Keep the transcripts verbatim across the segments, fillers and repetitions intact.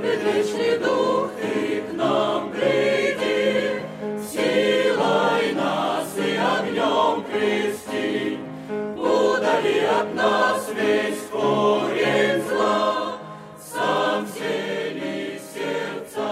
Предвечный Дух, Ты к нам приди, силой нас и огнем крести, удали от нас весь корень зла, сам всели сердца.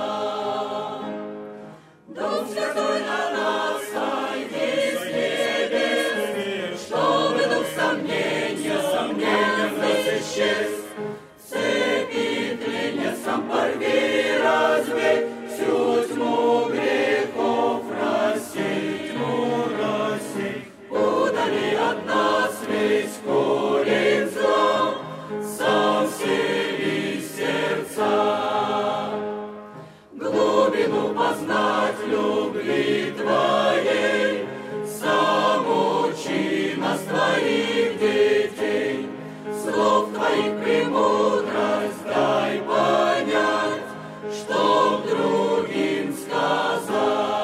Дух Святой на нас сойди с небес, чтобы дух сомнения, сомнения в нас исчез. Цепи тления сам порви, развей, всю тьму грехов рассей, тьму рассей. Удали от нас весь корень зла, сам всели сердца. Глубину познать любви Твоей, сам учи нас, Твоих детей, слов Твоих премудрость дай понять, чтоб другим сказать.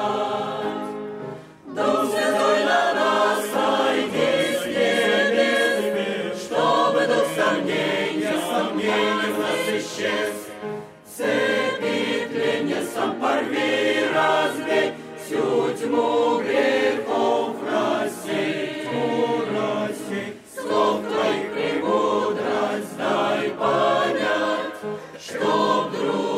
Дух Святой на нас сойди с небес, чтобы дух сомнения, сомнения в нас исчез. Цепи тления сам порви, разбей, всю тьму грехов рассей, тьму рассей. Слов Твоих премудрость дай понять, чтоб друг